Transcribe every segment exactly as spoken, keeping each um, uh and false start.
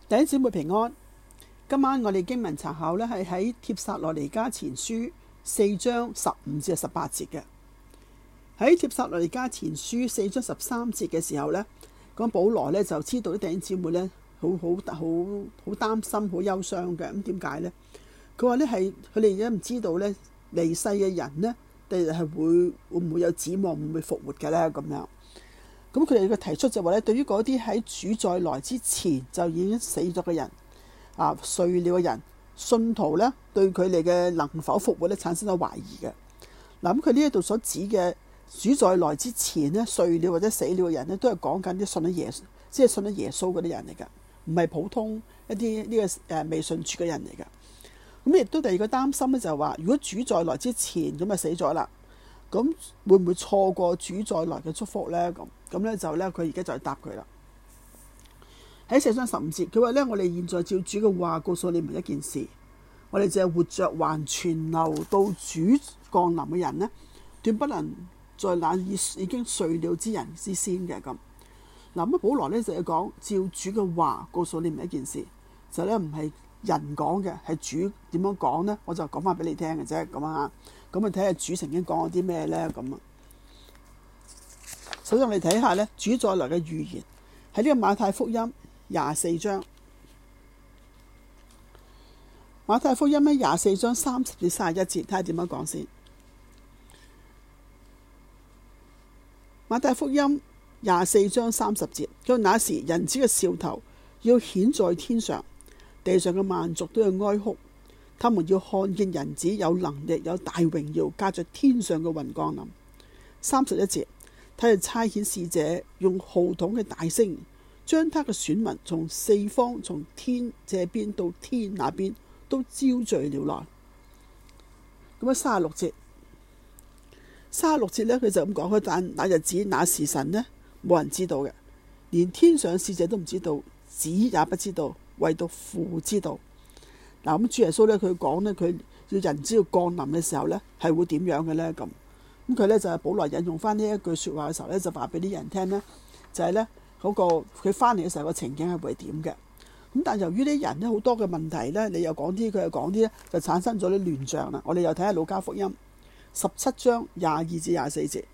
弟兄姊妹平安。今晚我哋經文查考呢係喺帖撒羅尼迦前書四章十五至十八節嘅。喺帖撒羅尼迦前書四章十三節嘅時候呢，講保羅呢就知道啲弟兄姊妹呢好好好好擔心、好憂傷嘅。咁點解呢？佢話呢係佢哋而家唔知道呢離世嘅人呢，第日係會會唔會有指望，會唔會復活嘅呢？咁樣。咁佢哋嘅提出就話咧，對於嗰啲喺主再來之前就已經死咗嘅人，啊睡了嘅人，信徒咧對佢哋嘅能否復活咧產生咗懷疑嘅。嗱，咁佢呢一度所指嘅主再來之前咧睡了或者死了嘅人咧，都係講緊啲信咗耶穌，即係信咗耶穌嗰啲人嚟噶，唔係普通一啲呢個誒未信主嘅人嚟噶。咁亦都第二個擔心咧就係話，如果主再來之前咁啊死咗啦，咁會唔會錯過主再來嘅祝福咧？咁咁咧就咧，佢而家就係答佢啦。喺四章十五節，佢話咧：我哋現在照主嘅話告訴你們一件事，我哋就係活着還存留到主降臨嘅人呢，斷不能在那已已經睡了之人之先嘅。咁嗱，咁保羅咧就係講照主嘅話告訴你們一件事，就咧唔係人講嘅，係主點樣講呢？我就講翻俾你聽嘅啫。咁啊，咁啊睇下主曾經講過啲咩咧？咁啊。首先我哋睇下咧，主再來嘅預言喺呢個馬太福音廿四章。馬太福音咧廿四章三十至三十一節，睇下點樣講先。馬太福音廿四章三十節，佢話那時人子嘅兆頭要顯在天上，地上嘅萬族都要哀哭，他們要看見人子有能力、有大榮耀，駕着天上嘅雲降臨。三十一節。他就差遣使者用號筒嘅大聲，將他嘅選民從四方、從天這邊到天那邊都招聚了來。咁啊，三十六節，三十六節呢，佢就咁講：佢但那日子、那時辰呢，冇人知道嘅，連天上使者都唔知道，子也不知道，唯獨父知道。嗱，咁主耶穌呢，佢講呢，佢要人子要降臨嘅時候呢，係會點樣嘅呢？咁。咁佢咧就係保羅引用翻呢一句説話嘅時候咧，就話俾啲人聽咧，就係咧嗰個佢翻嚟嘅時候個情景係會點嘅。咁但係由於啲人咧好多嘅問題咧，你又講啲，佢又講啲咧，就產生咗啲亂象啦。我哋又睇下路加福音十七章廿二至廿四節。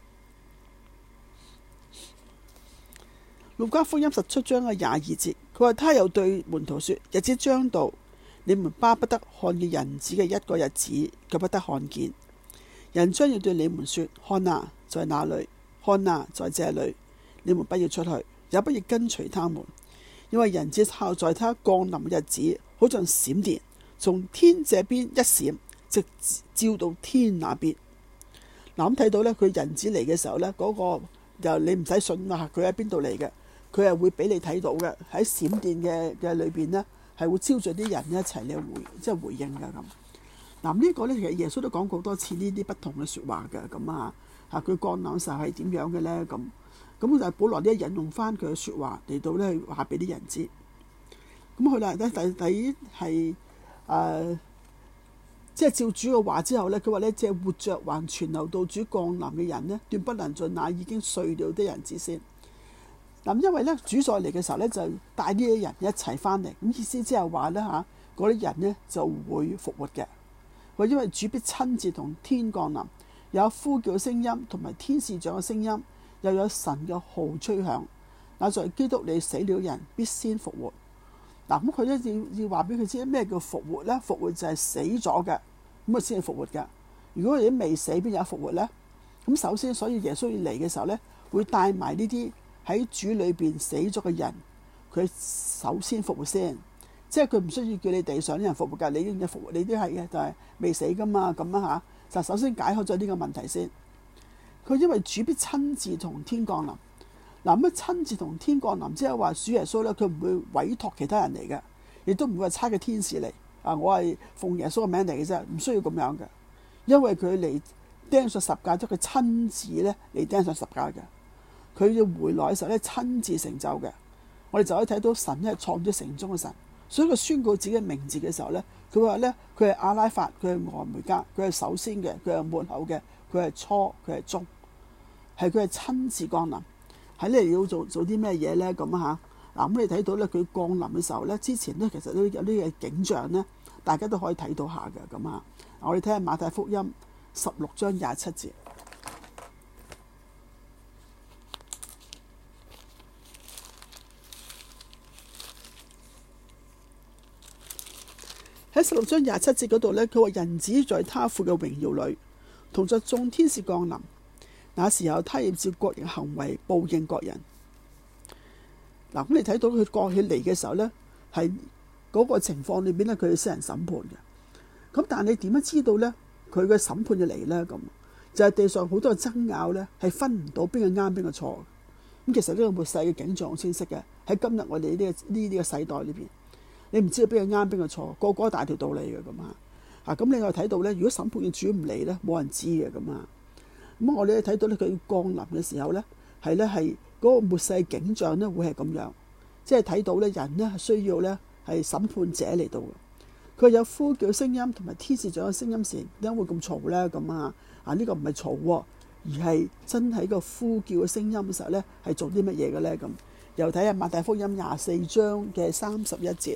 路加福音十七章嘅廿二節，佢話：他又對門徒說：日子將到，你們巴不得看見人子嘅一個日子，卻不得看見。人將要對你們說：看啊，在哪裏？看啊，在這裏。你們不要出去，也不要跟隨他們，因為人子靠在他降臨嘅日子，好像閃電，從天這邊一閃，直照到天那邊。嗱，咁睇到咧，佢人子嚟嘅時候咧，嗰、那個就你唔使信啊，佢喺邊度嚟嘅？佢係會俾你睇到嘅，喺閃電嘅嘅裏邊呢，係會招聚啲人一齊嚟回，即係回應噶咁。嗱，呢個咧，其實耶穌都講過好多次呢啲不同嘅説話嘅。咁啊嚇，佢降臨時候係點樣嘅咧？咁咁就係保羅呢引用翻佢嘅説話嚟到咧話俾啲人知。咁佢啦，第第第係誒，即係照主嘅話之後咧，佢話咧，即係活着還存留到主降臨嘅人呢，斷不能在那已經睡了的人之先。嗱，因為咧主再嚟嘅時候咧，就帶呢啲人一齊翻嚟，咁意思即係話咧嚇，嗰啲人呢就會復活嘅。因為主必親自同天降臨，有呼叫聲音同埋天使長嘅聲音，又有神嘅號吹響。那在基督裏死了人必先復活。嗱，咁佢咧要要話俾佢知咩叫復活咧？復活就係死咗嘅，咁啊先係復活嘅。如果佢哋未死，邊有復活咧？咁首先，所以耶穌要嚟嘅時候咧，會帶埋呢啲喺主裏邊死咗嘅人，佢首先復活先。即係佢唔需要叫你地上啲人復活㗎，你已經復活，你都係嘅，就係、是、未死㗎嘛，咁啊嚇。就首先解開咗呢個問題先。佢因為主必親自同天降臨。嗱，咁啊親自同天降臨，即係話主耶穌咧，佢唔會委託其他人嚟嘅，亦都唔會話差個天使嚟。啊，我係奉耶穌嘅名嚟嘅啫，唔需要咁樣嘅。因為佢嚟釘上十架，即係佢親自咧嚟釘上十架嘅。佢要回來嘅時候咧，親自成就嘅。我哋就可以睇到神咧係創咗成終嘅神。所以佢宣告自己嘅名字嘅時候咧，佢話咧佢係阿拉法，佢係俄梅加，佢係首先嘅，佢係末後嘅，佢係初，佢係終，係佢係親自降臨喺你要做做啲咩嘢咧？咁嚇嗱，咁你睇到咧，佢降臨嘅時候咧，之前咧其實都有啲嘅景象咧，大家都可以睇到下嘅咁啊。我哋睇下馬太福音十六章廿七節。喺十六章廿七節嗰度咧，佢話人子在他父嘅榮耀裏，同着眾天使降臨。那時候，他要照各人行為報應各人。嗱，咁你睇到佢過起嚟嘅時候咧，係嗰個情況裏邊咧，佢係私人審判嘅。咁但係你點樣知道咧？佢嘅審判就嚟咧，咁就係、是、地上好多嘅爭拗咧，係分唔到邊個啱邊個錯。咁其實呢個末世嘅景象好清晰嘅，喺今日我哋呢個呢啲嘅世代裏邊。你唔知道邊個啱邊個錯，個個大條道理嘅咁啊！啊咁，你又睇到咧，如果審判嘅主唔嚟咧，冇人知嘅咁啊！咁我哋睇到咧，佢降臨嘅時候咧，係咧係嗰個末世景象咧，會係咁樣，即係睇到咧人咧係需要咧係審判者嚟到嘅。佢有呼叫聲音同埋天使長嘅聲音時，點解會咁嘈咧？咁啊啊！呢個唔係嘈，而係真係個呼叫嘅聲音嘅時候咧，係做啲乜嘢嘅咧？咁又睇下馬太福音廿四章嘅三十一節。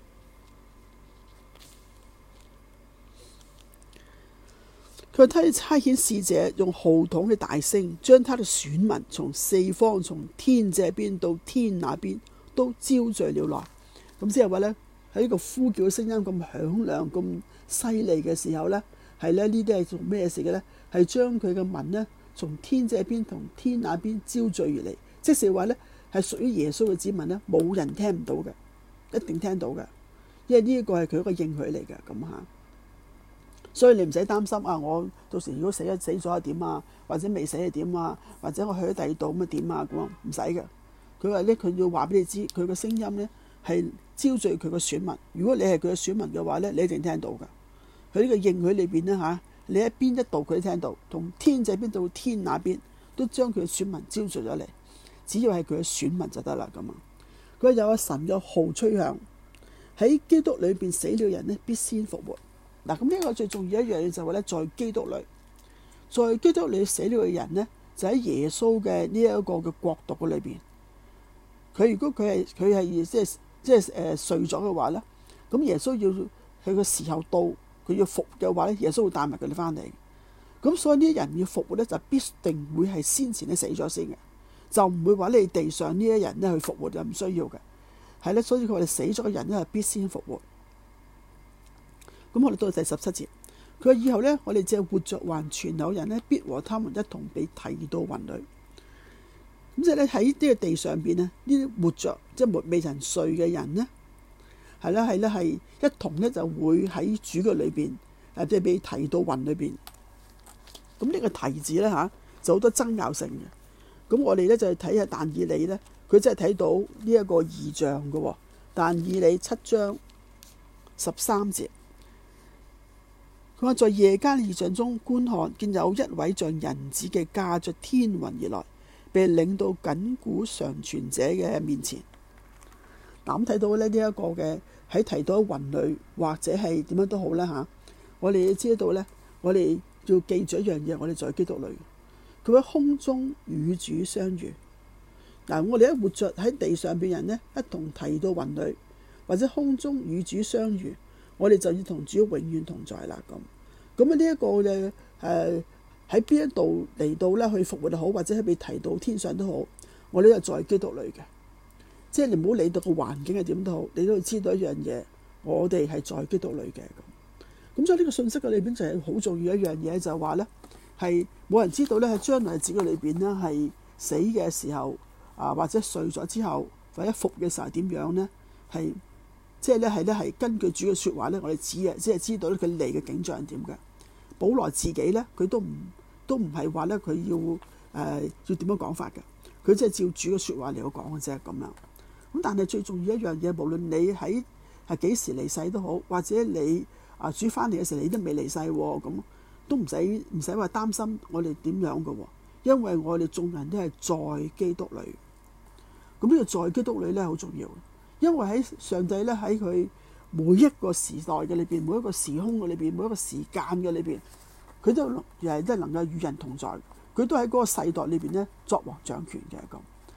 佢他要差遣使者，用號筒嘅大聲，將他的選民從四方、從天這邊到天那邊都招聚了來。咁即係話咧，喺呢個呼叫嘅聲音咁響亮、咁犀利嘅時候咧，係咧呢啲係做咩事嘅咧？係將佢嘅民呢，從天這邊同天那邊招聚而嚟。即係話咧，係屬於耶穌嘅子民咧，冇人聽唔到嘅，一定聽到嘅，因為呢一個係佢一個應許嚟嘅咁嚇。所以你唔使擔心啊！我到時如果死咗死咗係點啊？或者未死係點啊？或者我去咗第二度咁啊點啊？咁唔使嘅。佢話咧，佢要話俾你知，佢個聲音咧係招聚佢個選民。如果你係佢嘅選民嘅話咧，你一定聽到嘅。佢呢個應許裏邊咧嚇，你喺邊一度佢都聽到，同天這邊到天那邊都將佢嘅選民招聚咗嚟。只要係佢嘅選民就得啦咁啊！佢有個神嘅號吹響，喺基督裏邊死了人咧，必先復活。嗱，咁呢個最重要一樣嘢就係咧，在基督裏，在基督裏死了嘅人呢，就喺耶穌嘅呢一個嘅國度嘅裏邊。佢如果佢係佢係即係即係誒睡咗嘅話咧，咁耶穌要佢個時候到，佢要復嘅話咧，耶穌會帶埋佢哋翻嚟。咁所以呢啲人要復活咧，就必定會係先前咧死咗先嘅，就唔會話你地上呢一人咧去復活，就唔需要嘅。係咧，所以佢話你死咗嘅人咧係必先復活。咁我哋到第十七節，佢話以後咧，我哋只係活着還存有人咧，必和他們一同被提到雲裏。咁即係咧喺呢個地上邊咧，呢啲活着即係未曾睡嘅人咧，係咧係咧係一同咧就會喺主嘅裏邊，誒即係被提到雲裏邊。咁呢個提字咧嚇就好多爭拗性嘅。咁我哋咧就係睇下但以理咧，佢真係睇到呢一個異象嘅。但以理七章十三節。佢話在夜間異象中觀看，見有一位像人子嘅駕着天雲而來，被領到亙古常存者嘅面前。嗱，咁睇到咧呢一個嘅喺提到喺雲裏或者係點樣都好啦嚇，我哋要知道咧，我哋要記住一樣嘢，我哋在基督裏，佢喺空中與主相遇。嗱，我哋一活着喺地上邊人呢，一同提到雲裏或者空中與主相遇。我哋就要同主永遠同在啦。咁咁啊，呢一個嘅誒喺邊一度嚟到咧去復活又好，或者係被提到天上都好，我哋就在基督裏嘅。即係你唔好理到個環境係點都好，你都要知道一樣嘢，我哋係在基督裏嘅。咁咁所以呢個信息嘅裏邊就係好重要一樣嘢，就係話咧係冇人知道咧喺將來自己裏邊咧係死嘅時候啊，或者睡咗之後或者復嘅時候點樣咧係。即係咧，係咧，係根據主嘅説話咧，我哋只係即係知道咧佢嚟嘅景象係點嘅。保羅自己咧，佢都唔都唔係話咧佢要誒、呃、要點樣講法嘅，佢即係照主嘅説話嚟到講嘅啫咁樣。咁但係最重要一樣嘢，無論你喺係幾時離世都好，或者你啊主翻嚟嘅時候你都未離世喎，咁都唔使唔使話擔心我哋點樣嘅，因為我哋眾人都係在基督裏。咁呢個在基督裏咧好重要。因為喺上帝咧喺佢每一個時代嘅裏邊，每一個時空嘅裏邊，每一個時間嘅裏邊，佢都又係都係能夠與人同在，佢都喺嗰個世代裏邊咧作王掌權嘅咁。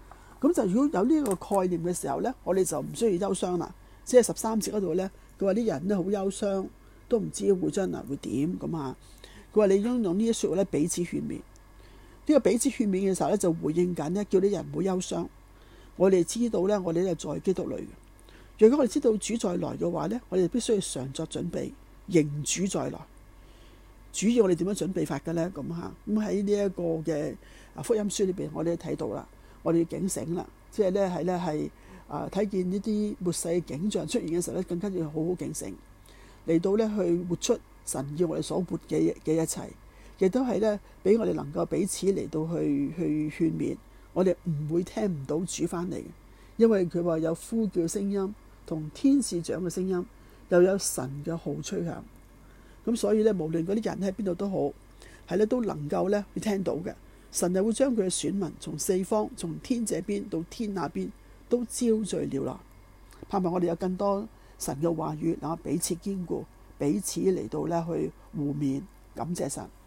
咁就如果有呢個概念嘅時候呢，我哋就唔需要憂傷啦。即係十三節嗰度呢，佢話啲人呢好憂傷，都唔知會將來會點咁啊。佢話你應用呢啲説話咧彼此勸勉。呢、這個彼此勸勉嘅時候咧，就回應緊呢，叫啲人唔好憂傷。我哋知道呢，我哋咧在基督裏。若果我哋知道主再來嘅話呢，我哋必須要常作準備，迎主再來。主要我哋點樣準備法嘅呢？咁嚇咁喺呢一個嘅啊福音書裏邊，我哋都睇到啦。我哋要警醒啦，即係咧係咧係啊睇見呢啲末世嘅景象出現嘅時候咧，更加要好好警醒，嚟到咧去活出神要我哋所活嘅嘅一切，亦都係咧俾我哋能夠彼此嚟到去去勸勉，我哋唔會聽唔到主翻嚟嘅，因為佢話有呼叫聲音同天使長嘅聲音，又有神嘅號吹響。咁所以咧，無論嗰啲人喺邊度都好，係咧都能夠咧去聽到嘅。神又會將佢嘅選民從四方，從天這邊到天那邊都招聚了啦。盼望我哋有更多神嘅話語，嗱彼此堅固，彼此嚟到咧去互勉，感謝神。